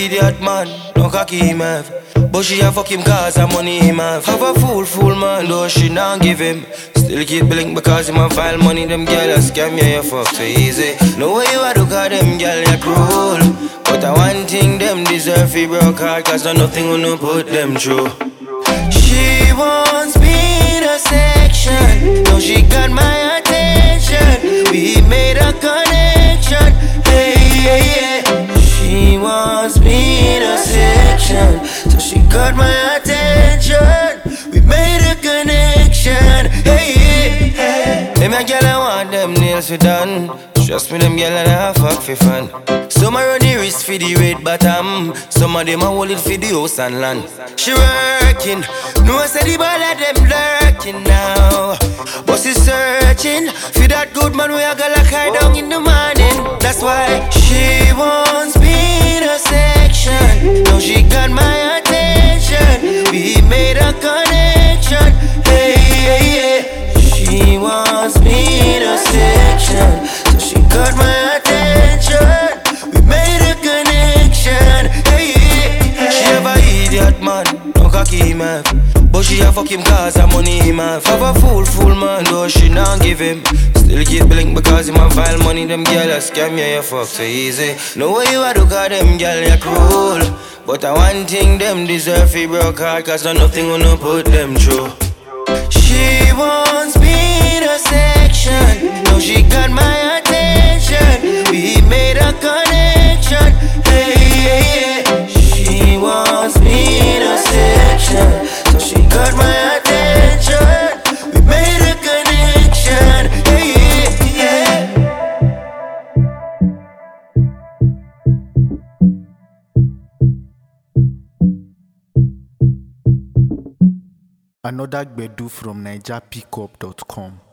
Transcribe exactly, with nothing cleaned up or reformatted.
idiot man, no cocky him have. But she a fuck him cause her money him have. Have a fool, fool man, though she not give him. Still keep blink because him a file money. Them girl a scam, yeah, you fuck so easy. No way you a do cause them girl you cruel. But I one thing them deserve fi broke hard, cause no nothing will no put them through. She wants me in a section. Now she got my attention. We made a connection. Hey, yeah, yeah. She wants me in a section. So she got my attention. We made a connection. Hey, yeah, yeah. Them a girl I want them nails for done. Trust me, them girl and I fuck for fun. Some a run the wrist for the red bottom. Some of them a hold it for the house and land. She working, no I say the ball of them lurking now. But she searching for that good man we a go lock her down in the morning. That's why she wants me in a section. Now she got my attention. We made a connection. Hey, yeah, yeah. She wants me in a section. So she got my attention. We made a connection. Hey, yeah. She have a idiot man, no cocky him have. But she a fuck him cause her money him have. Have a fool, fool man, though she not give him. Still keep blink because him a file money. Them girl a scam, yeah, you fuck so easy. No way you a do cause them girl you cruel. But I one thing them deserve fi broke hard, cause no nothing will no put them through. She wants me in a section. Now she got my attention. We made a connection. Hey, yeah, yeah. She wants me in a section. So she got my attention. We made a connection. Hey, yeah, yeah. Another Gbedu from Niger Pickup dot com.